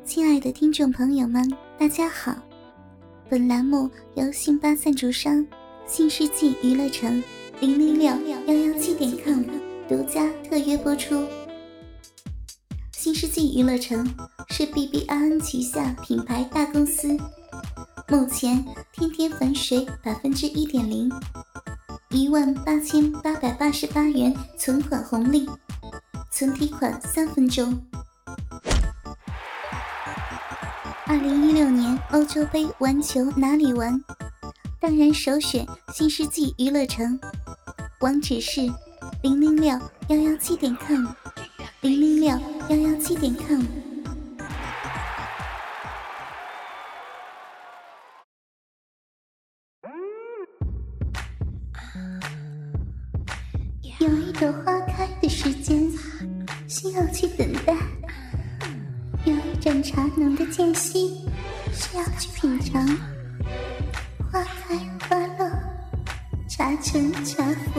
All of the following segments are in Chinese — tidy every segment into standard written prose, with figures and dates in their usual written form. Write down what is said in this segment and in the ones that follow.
亲爱的听众朋友们，大家好！本栏目由信巴赞助商新世纪娱乐城006-117.com 独家特约播出。新世纪娱乐城是 BBRN 旗下品牌大公司，目前天天粉水 1%，18888元存款红利，存提款3分钟。2016年欧洲杯玩球哪里玩？当然首选新世纪娱乐城，网址是006-117.com 006-117.com。有一朵花开的时间，需要去等待。有一盏茶浓的间隙，需要去品尝。花开花落，茶成茶服。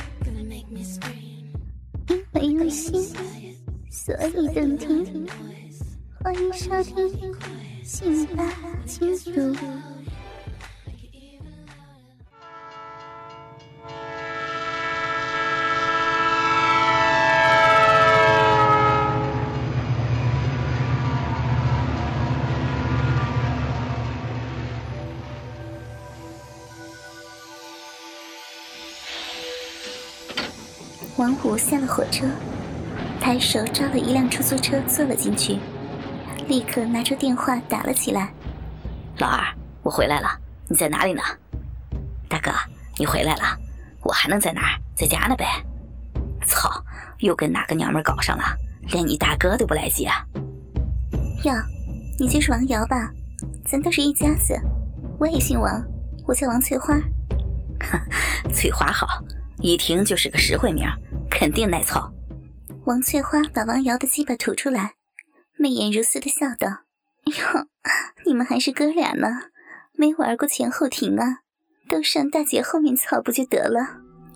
因为用心，所以动听。欢迎收听信巴清读。王虎下了火车，抬手招了一辆出租车坐了进去，立刻拿出电话打了起来。 老二，我回来了，你在哪里呢？大哥，你回来了，我还能在哪儿？在家呢呗。操，又跟哪个娘们搞上了，连你大哥都不来接。 哟，你就是王瑶吧？咱都是一家子，我也姓王，我叫王翠花。 哼，翠花好，一听就是个实惠名，肯定耐操。 王翠花把王瑶的鸡巴吐出来，媚眼如丝地笑道：哟，你们还是哥俩呢，没玩过前后庭啊，都上大姐后面操不就得了。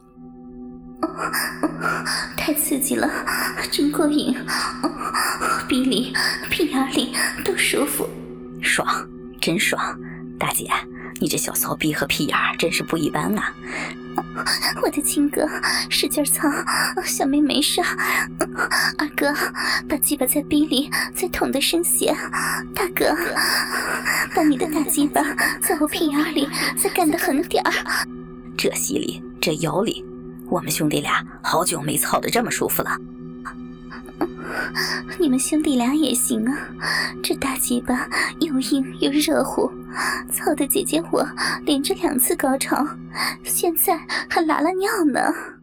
太刺激了，真过瘾，逼里屁眼里都舒服， 爽，真爽。大姐，你这小骚逼和屁眼真是不一般啊。 我的亲哥，使劲操，小妹没事。二哥，把鸡巴在逼里再捅得深血。大哥，把你的大鸡巴在我屁眼里再干得狠点儿。 这犀利，这有理，我们兄弟俩好久没操得这么舒服了。 你们兄弟俩也行啊，这大鸡巴又硬又热乎，操的姐姐我连着2次高潮，现在还拉了尿呢。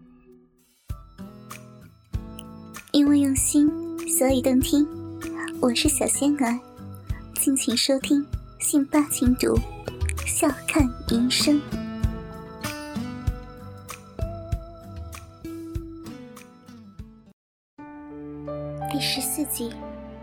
因为用心，所以动听。我是小仙儿，敬请收听信巴清读，笑看余生。第14集，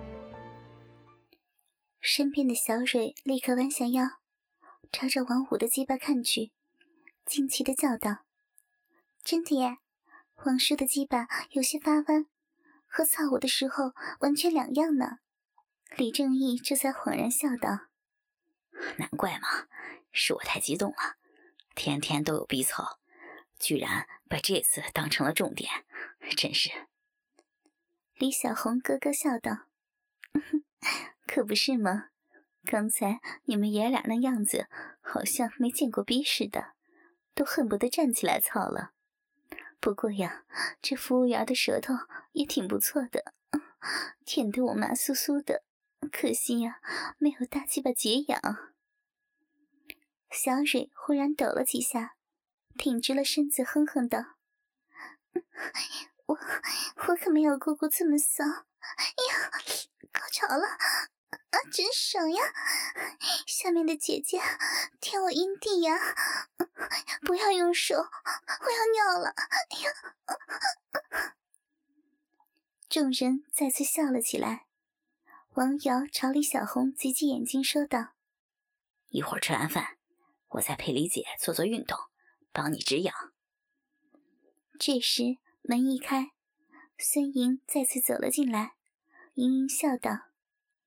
身边的小蕊立刻弯下腰，朝着王虎的鸡巴看去，惊奇地叫道：真的耶，王叔的鸡巴有些发弯，和操我的时候完全两样呢。李正义这才恍然笑道： 难怪嘛，是我太激动了，天天都有逼操，居然把这次当成了重点，真是。 李小红咯咯笑道：可不是吗？刚才你们爷俩那样子，好像没见过逼似的，都恨不得站起来操了。不过呀，这服务员的舌头也挺不错的，舔得我麻酥酥的，可惜呀，没有大鸡巴解痒。小蕊忽然抖了几下，挺直了身子，哼哼道：我可没有过这么骚呀！高潮了啊，真爽呀！下面的姐姐舔我阴蒂呀！不要用手，我要尿了！哎呀！众人再次笑了起来。王瑶朝李小红挤挤眼睛说道： 一会儿吃完饭，我再陪李姐做做运动，帮你止痒。 这时门一开，孙莹再次走了进来，盈盈笑道：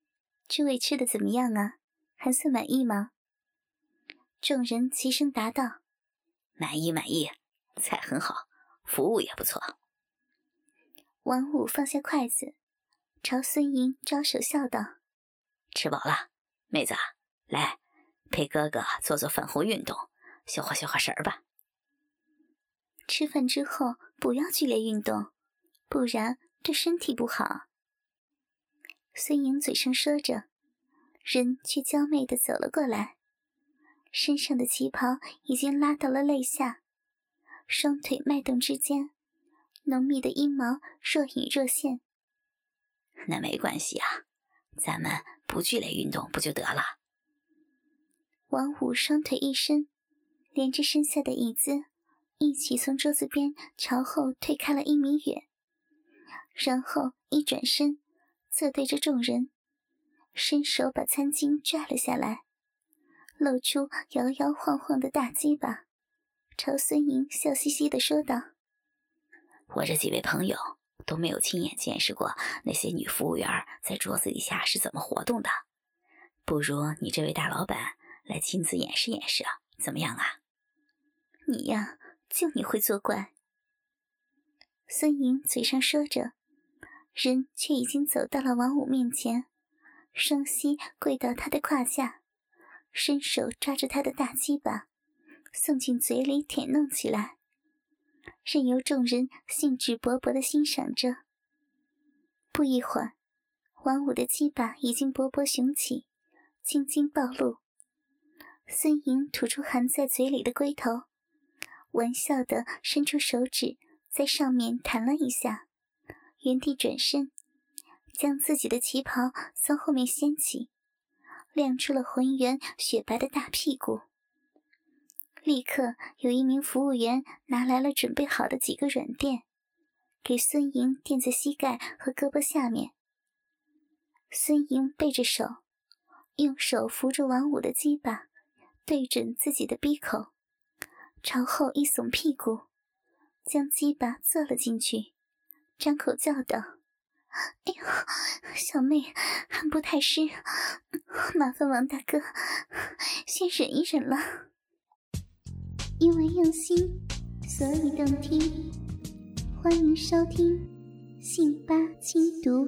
诸位吃的怎么样啊？还算满意吗？众人齐声答道： 满意满意，菜很好，服务也不错。 王五放下筷子，朝孙莹招手笑道： 吃饱了，妹子，来陪哥哥做做饭后运动，消化消化食儿吧。 吃饭之后不要剧烈运动，不然对身体不好。孙莹嘴上说着，人却娇媚地走了过来，身上的旗袍已经拉到了肋下，双腿脉动之间，浓密的阴毛若隐若现。 那没关系啊，咱们不剧烈运动不就得了？ 王五双腿一伸，连着身下的椅子一起从桌子边朝后退开了1米远，然后一转身，侧对着众人，伸手把餐巾拽了下来，露出摇摇晃晃的大鸡巴，朝孙莹笑嘻嘻地说道： 我这几位朋友都没有亲眼见识过那些女服务员在桌子底下是怎么活动的，不如你这位大老板来亲自演示演示啊，怎么样啊？ 你呀，就你会作怪。孙莹嘴上说着，人却已经走到了王五面前，双膝跪到他的胯下，伸手抓着他的大鸡巴，送进嘴里舔弄起来，任由众人兴致勃勃地欣赏着。不一会儿，王五的鸡巴已经勃勃雄起，青筋暴露。孙莹吐出含在嘴里的龟头，玩笑地伸出手指在上面弹了一下，原地转身，将自己的旗袍从后面掀起，亮出了浑圆雪白的大屁股。立刻有一名服务员拿来了准备好的几个软垫，给孙莹垫在膝盖和胳膊下面。孙莹背着手，用手扶住王五的鸡巴，对准自己的鼻口，朝后一耸屁股，将鸡巴坐了进去，张口叫道：哎呦，小妹还不太湿，麻烦王大哥先忍一忍了。因为用心，所以动听。欢迎收听信八轻读。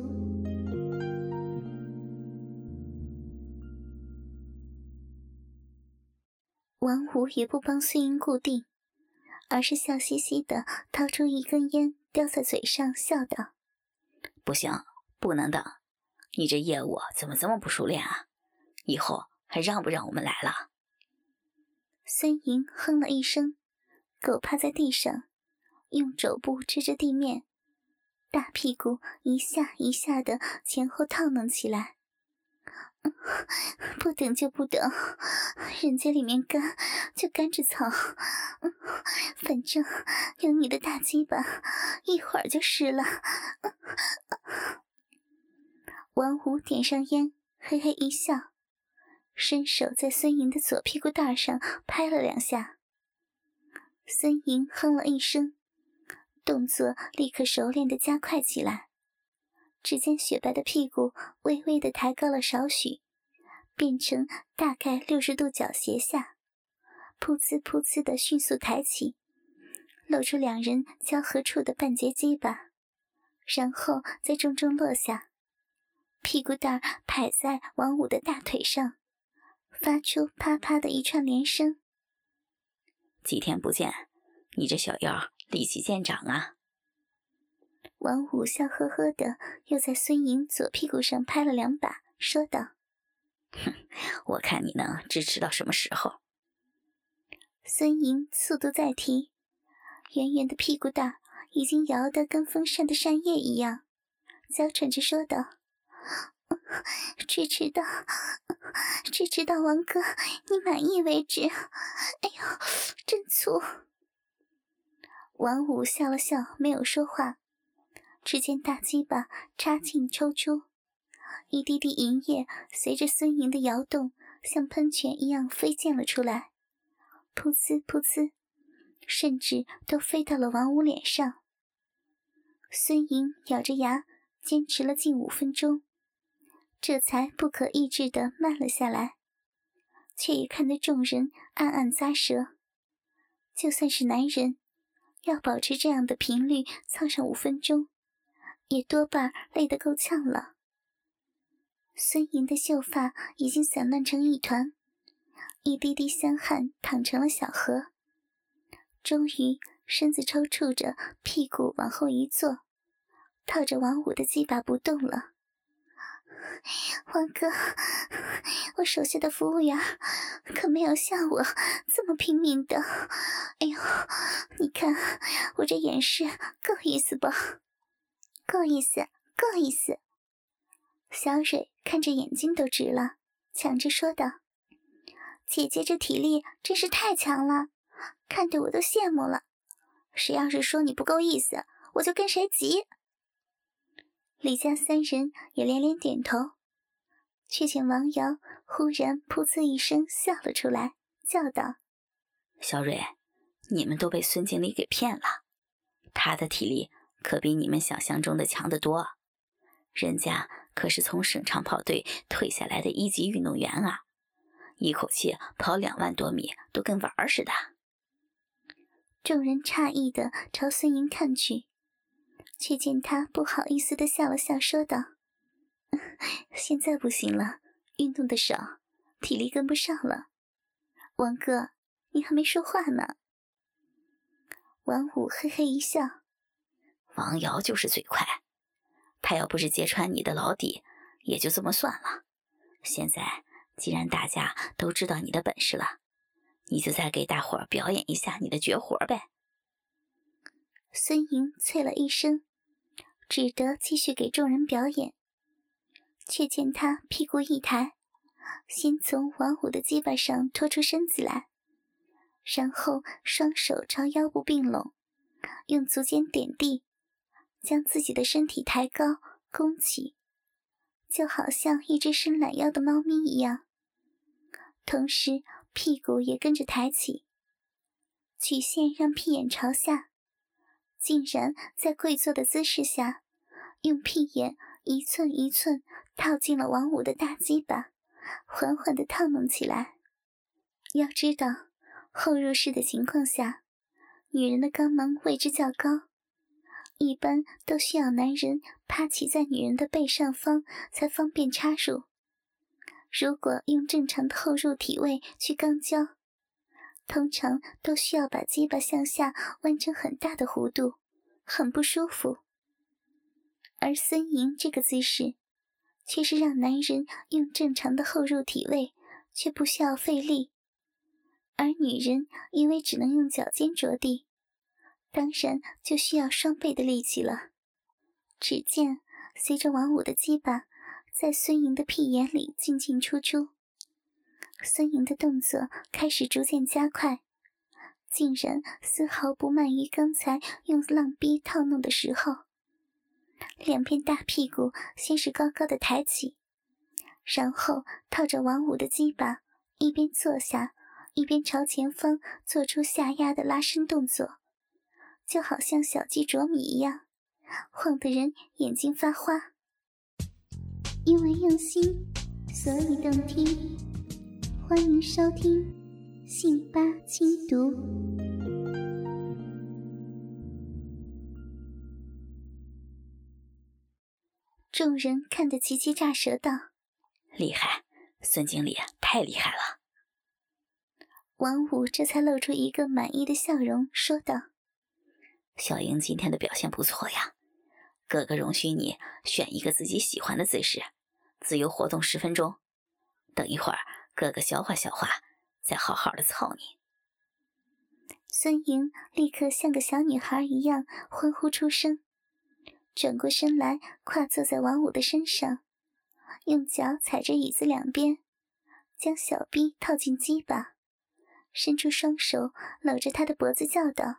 王五也不帮孙莹固定，而是笑嘻嘻地掏出一根烟叼在嘴上，笑道： 不行，不能等，你这业务怎么这么不熟练啊？以后还让不让我们来了？ 孙莹哼了一声，狗趴在地上，用肘部支着地面，大屁股一下一下地前后套弄起来。不等就不等，人家里面干就干着草，反正有你的大鸡巴，一会儿就湿了。王五点上烟，嘿嘿一笑，伸手在孙莹的左屁股蛋上拍了2下。孙莹哼了一声，动作立刻熟练地加快起来，只见雪白的屁股微微地抬高了少许，变成大概60度角斜下，噗呲噗呲地迅速抬起，露出2人交合处的半截鸡巴，然后再重重落下，屁股蛋拍在王五的大腿上，发出啪啪的一串连声。 几天不见，你这小腰力气见长啊！ 王五笑呵呵的又在孙莹左屁股上拍了2把，说道： 哼，我看你能支持到什么时候？ 孙莹速度再提，圆圆的屁股蛋已经摇得跟风扇的扇叶一样，娇喘着说道：支持到王哥你满意为止。哎呦，真粗。王五笑了笑，没有说话。只见大鸡巴插进抽出，一滴滴银液随着孙莹的摇动像喷泉一样飞溅了出来，噗呲噗呲，甚至都飞到了王五脸上。孙莹咬着牙坚持了近5分钟， 这才不可抑制地慢了下来，却也看得众人暗暗咂舌。就算是男人，要保持这样的频率操上5分钟，也多半累得够呛了。孙莹的秀发已经散乱成一团，一滴滴香汗淌成了小河。终于身子抽搐着，屁股往后一坐，套着王五的鸡巴不动了。王哥，我手下的服务员可没有像我这么拼命的。哎呦，你看我这演示够意思吧？够意思，够意思。小蕊看着眼睛都直了，抢着说道：姐姐这体力真是太强了，看得我都羡慕了。谁要是说你不够意思，我就跟谁急。李家3人也连连点头，却见王瑶忽然噗呲一声笑了出来，叫道： 小蕊，你们都被孙经理给骗了，他的体力可比你们想象中的强得多，人家可是从省长跑队退下来的1级运动员啊，一口气跑2万多米都跟玩似的。 众人诧异地朝孙莹看去，却见他不好意思地笑了笑，说道：现在不行了，运动的少，体力跟不上了。王哥，你还没说话呢。王五嘿嘿一笑： 王瑶就是嘴快，他要不是揭穿你的老底，也就这么算了。现在既然大家都知道你的本事了，你就再给大伙儿表演一下你的绝活呗。 孙莹啐了一声，只得继续给众人表演，却见他屁股一抬，先从王虎的鸡巴上拖出身子来，然后双手朝腰部并拢，用足尖点地，将自己的身体抬高弓起，就好像一只伸懒腰的猫咪一样，同时屁股也跟着抬起，曲线让屁眼朝下，竟然在跪坐的姿势下，用屁眼一寸一寸套进了王五的大鸡巴，缓缓地套弄起来。要知道，后入式的情况下，女人的肛门位置较高，一般都需要男人趴骑在女人的背上方才方便插入。如果用正常的后入体位去肛交，通常都需要把鸡巴向下弯成很大的弧度，很不舒服。而孙莹这个姿势，却是让男人用正常的后入体位，却不需要费力。而女人因为只能用脚尖着地，当然就需要双倍的力气了。只见随着王五的鸡巴在孙莹的屁眼里进进出出，孙莹的动作开始逐渐加快，竟然丝毫不慢于刚才用浪逼套弄的时候。两边大屁股先是高高的抬起，然后套着王五的鸡巴，一边坐下一边朝前方做出下压的拉伸动作，就好像小鸡啄米一样，晃得人眼睛发花。因为用心，所以动听。欢迎收听信八轻读。众人看得齐齐炸舌道： 厉害，孙经理太厉害了。 王五这才露出一个满意的笑容，说道： 小莹今天的表现不错呀，哥哥容许你选一个自己喜欢的姿势，自由活动10分钟，等一会儿哥哥消化消化，再好好的操你。 孙莹立刻像个小女孩一样欢呼出声，转过身来跨坐在王五的身上，用脚踩着椅子两边，将小臂套进鸡巴，伸出双手搂着他的脖子叫道：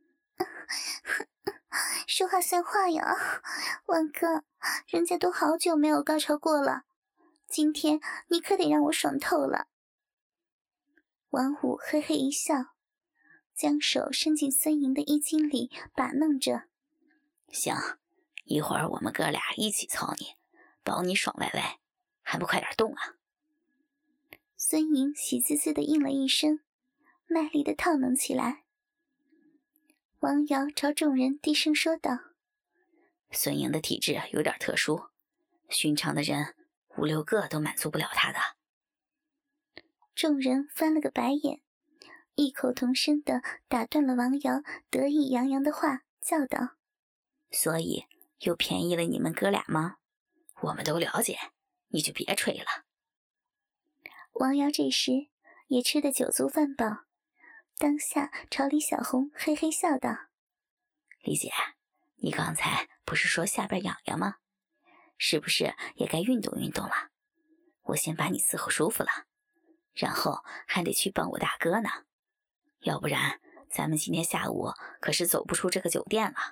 说话算话呀，王哥，人家都好久没有高潮过了，今天你可得让我爽透了。王五嘿嘿一笑，将手伸进孙莹的衣襟里把弄着： 行，一会儿我们哥俩一起操你，保你爽歪歪， 还不快点动啊！ 孙莹喜滋滋地应了一声，卖力地套弄起来。王瑶朝众人低声说道： 孙莹的体质有点特殊，寻常的人5、6个都满足不了她的。 众人翻了个白眼，异口同声地打断了王瑶得意洋洋的话，叫道： 所以又便宜了你们哥俩吗？我们都了解，你就别吹了。 王瑶这时也吃得酒足饭饱，当下朝李小红嘿嘿笑道： 李姐，你刚才不是说下边痒痒吗？是不是也该运动运动了？我先把你伺候舒服了，然后还得去帮我大哥呢，要不然咱们今天下午可是走不出这个酒店了。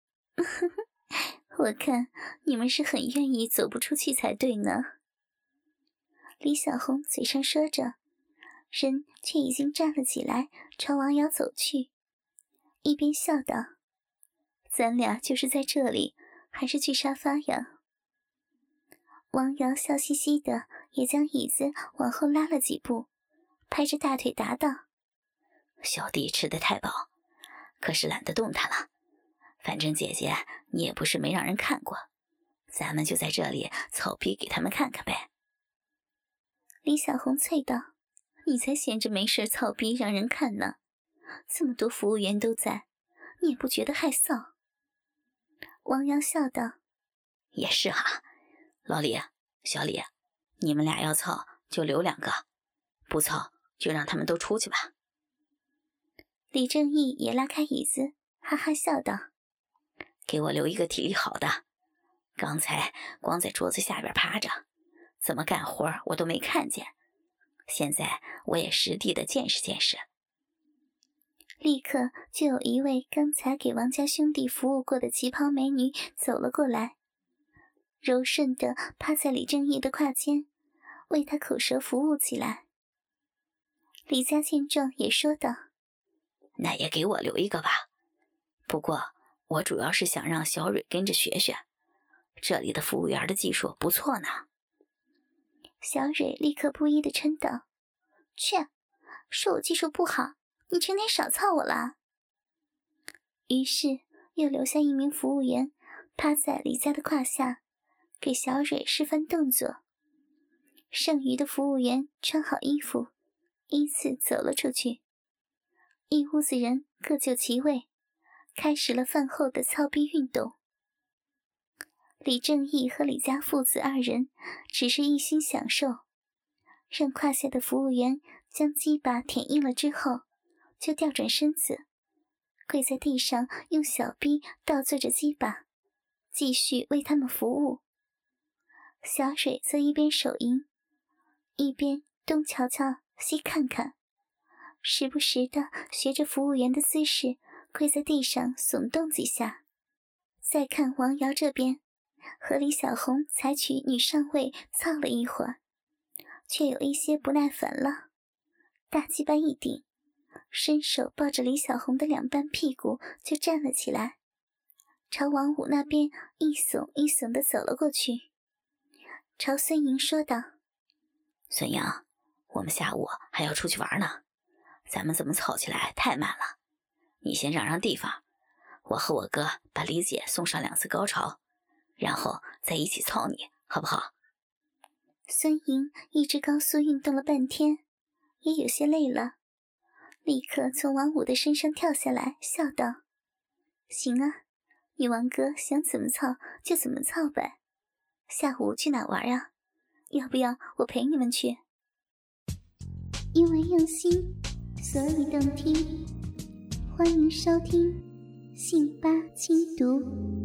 我看你们是很愿意走不出去才对呢。李小红嘴上说着，人却已经站了起来，朝王瑶走去，一边笑道：咱俩就是在这里，还是去沙发呀？王瑶笑嘻嘻的，也将椅子往后拉了几步，拍着大腿答道： 小弟吃得太饱，可是懒得动弹了。反正姐姐你也不是没让人看过，咱们就在这里草逼给他们看看呗。 李小红啐道：你才闲着没事草逼让人看呢，这么多服务员都在，你也不觉得害臊？王瑶笑道： 也是哈，老李、小李，你们俩要操就留2个，不操就让他们都出去吧。 李正义也拉开椅子，哈哈笑道： 给我留一个体力好的，刚才光在桌子下边趴着，怎么干活我都没看见，现在我也实地的见识见识。 立刻就有一位刚才给王家兄弟服务过的旗袍美女走了过来，柔顺地趴在李正义的胯间，为他口舌服务起来。李家见状也说道： 那也给我留一个吧，不过我主要是想让小蕊跟着学学，这里的服务员的技术不错呢。 小蕊立刻不依地嗔道：切，说我技术不好，你成天少操我了。于是又留下一名服务员趴在李家的胯下，给小蕊示范动作。剩余的服务员穿好衣服，依次走了出去，一屋子人各就其位，开始了饭后的操逼运动。李正义和李家父子2人只是一心享受，让胯下的服务员将鸡巴舔硬了之后，就调转身子，跪在地上用小臂倒醉着鸡巴，继续为他们服务。小蕊则一边手淫，一边东瞧瞧西看看，时不时地学着服务员的姿势跪在地上耸动几下。再看王瑶这边和李小红采取女上位操了一会儿，却有一些不耐烦了，大鸡巴一顶，伸手抱着李小红的2半屁股就站了起来，朝王五那边一耸一耸地走了过去，朝孙莹说道： 孙莹，我们下午还要出去玩呢，咱们怎么操起来太慢了，你先让地方，我和我哥把李姐送上2次高潮，然后再一起操你，好不好？ 孙莹一直高速运动了半天，也有些累了，立刻从王五的身上跳下来，笑道：行啊，你王哥想怎么操就怎么操呗，下午去哪玩啊？要不要我陪你们去？因为用心，所以动听，欢迎收听信吧精读。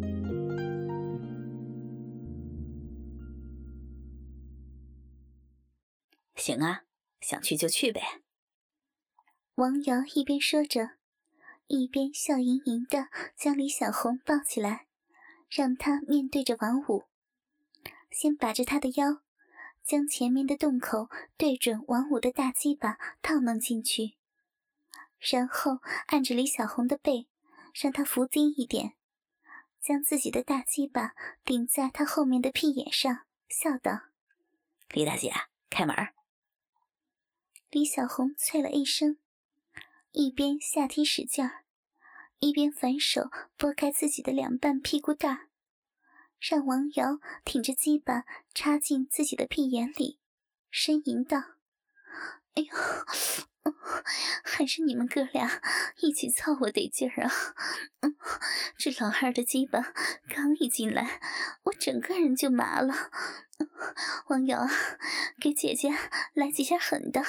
行啊，想去就去呗。 王瑶一边说着，一边笑盈盈地将李小红抱起来，让她面对着王五，先把着她的腰，将前面的洞口对准王五的大鸡巴套弄进去，然后按着李小红的背，让她伏低一点，将自己的大鸡巴顶在她后面的屁眼上，笑道： 李大姐，开门。 李小红啐了一声，一边下体使劲儿，一边反手拨开自己的2半屁股蛋儿，让王瑶挺着鸡巴插进自己的屁眼里，呻吟道：“哎呦，还是你们哥俩一起操我得劲儿啊！这老二的鸡巴刚一进来，我整个人就麻了。王瑶啊，给姐姐来几下狠的。”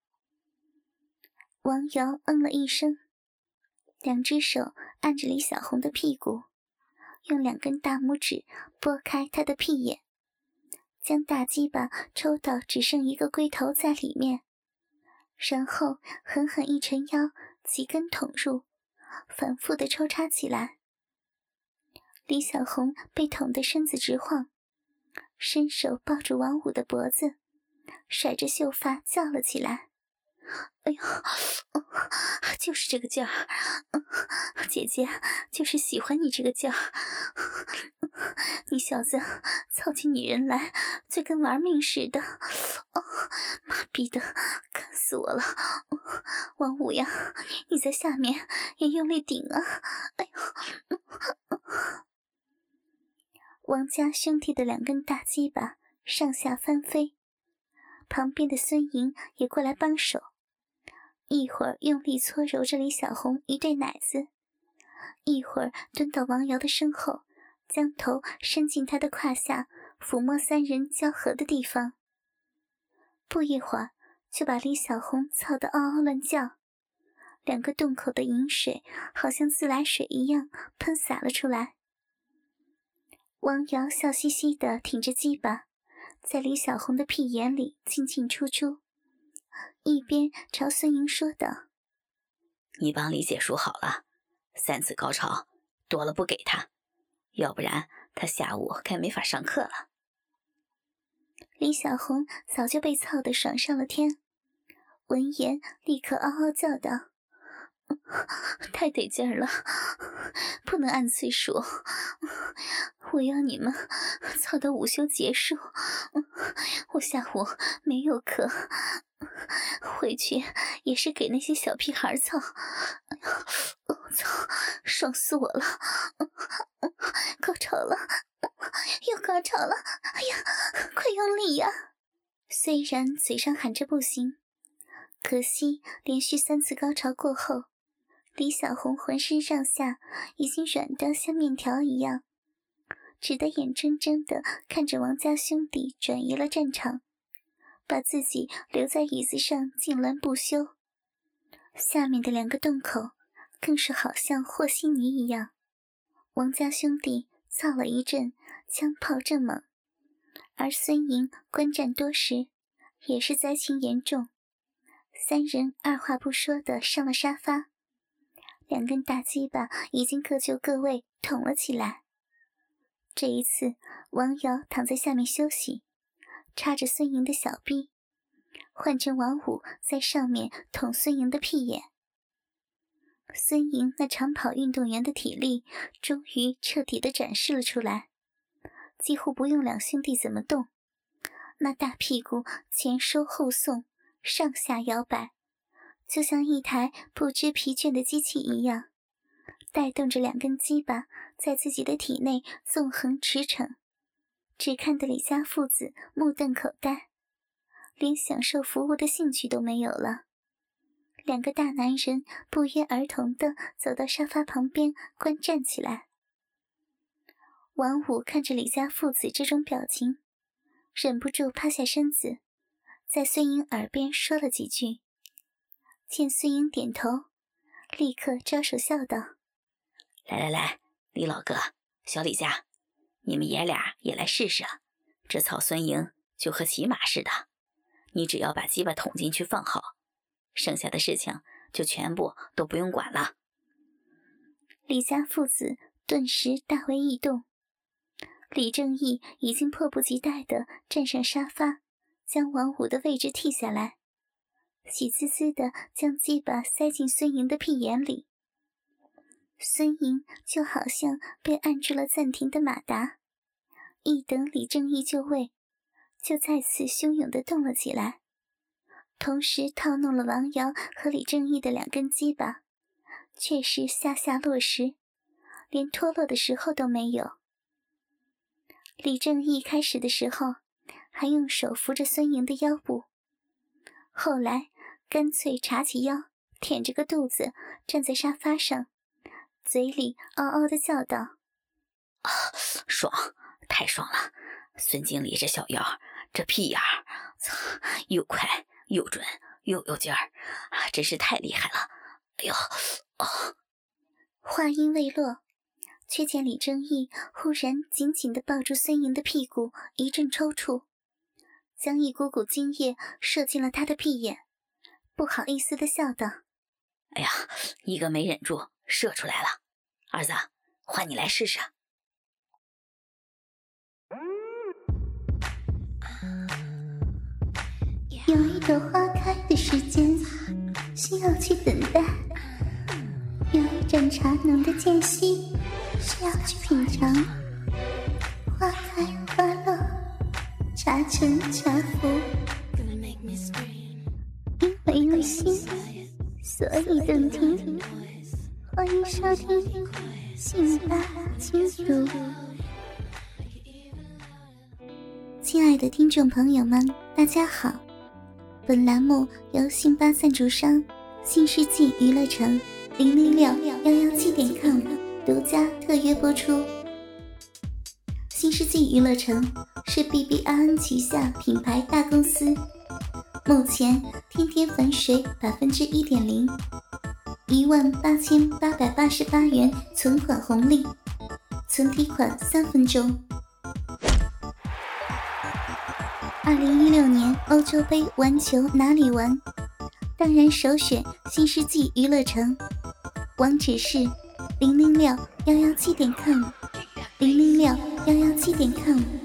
王瑶嗯了一声，2只手按着李小红的屁股，用2根大拇指拨开她的屁眼，将大鸡巴抽到只剩一个龟头在里面，然后狠狠一沉腰，几根捅入，反复地抽插起来。李小红被捅得身子直晃，伸手抱住王五的脖子，甩着秀发叫了起来：“哎呦，就是这个劲儿，姐姐就是喜欢你这个劲儿。你小子操起女人来就跟玩命似的，妈逼的，干死我了！王五呀，你在下面也用力顶啊！哎呦！”王家兄弟的2根大鸡巴上下翻飞，旁边的孙莹也过来帮手，一会儿用力搓揉着李小红一对奶子，一会儿蹲到王瑶的身后，将头伸进她的胯下，抚摸3人交合的地方。不一会儿就把李小红操得嗷嗷乱叫，2个洞口的饮水好像自来水一样喷洒了出来。王瑶笑嘻嘻地挺着鸡巴，在李小红的屁眼里进进出出，一边朝孙莹说道：“ 你帮李姐数好了，3次高潮多了不给她，要不然她下午该没法上课了。” 李小红早就被操得爽上了天，闻言立刻嗷嗷叫道：“太得劲儿了，不能按次数，我要你们操到午休结束，我下午没有课，回去也是给那些小屁孩操。哎呀，我操，爽死我了！高潮了，又高潮了！哎呀，快用力呀！”虽然嘴上喊着不行，可惜连续3次高潮过后，李小红浑身上下已经软得像面条一样，只得眼睁睁地看着王家兄弟转移了战场，把自己留在椅子上痉挛不休。下面的2个洞口更是好像和稀泥一样，王家兄弟操了一阵，枪炮正猛，而孙莹观战多时，也是灾情严重，3人二话不说地上了沙发，2根大鸡巴已经各就各位捅了起来。这一次王瑶躺在下面休息，插着孙莹的小臂，换成王五在上面捅孙莹的屁眼。孙莹那长跑运动员的体力终于彻底地展示了出来，几乎不用2兄弟怎么动，那大屁股前收后送，上下摇摆，就像一台不知疲倦的机器一样，带动着2根鸡巴在自己的体内纵横驰骋，只看得李家父子目瞪口呆，连享受服务的兴趣都没有了。2个大男人不约而同地走到沙发旁边观战起来。王五看着李家父子这种表情，忍不住趴下身子，在孙莹耳边说了几句。见孙莹点头，立刻招手笑道：“ 来来来，李老哥，小李家，你们爷俩也来试试啊！这操孙莹就和骑马似的，你只要把鸡巴捅进去放好，剩下的事情就全部都不用管了。” 李家父子顿时大为异动。李正义已经迫不及待地站上沙发，将王五的位置替下来，喜滋滋地将鸡巴塞进孙莹的屁眼里。孙莹就好像被按住了暂停的马达，一等李正义就位， 就再次汹涌地动了起来，同时套弄了王瑶和李正义的2根鸡巴，却是下落实，连脱落的时候都没有。李正义开始的时候还用手扶着孙莹的腰部，后来干脆叉起腰，舔着个肚子站在沙发上，嘴里嗷嗷地叫道： 爽，太爽了！孙经理这小腰，这屁眼儿，又快又准又有劲儿，真是太厉害了！哎呦， 话音未落，却见李正义忽然紧紧地抱住孙莹的屁股，一阵抽搐，将一股股精液射进了他的屁眼，不好意思地笑道： 哎呀，一个没忍住射出来了，儿子，换你来试试。 有一朵花开的时间，需要去等待；有一盏茶浓的间隙，需要去品尝。花开花落，茶沉茶浮，因为用心，所以动听。欢迎收听性八轻读。亲爱的听众朋友们，大家好，本栏目由性八赞助商新世纪娱乐城006-117.com 独家特约播出。新世纪娱乐城是 BBRN 旗下品牌大公司，目前天天粉水 1.0%， 18888元存款红利，存提款3分钟。2016年欧洲杯玩球哪里玩？当然首选新世纪娱乐城，网址是006-117.com，006-117.com。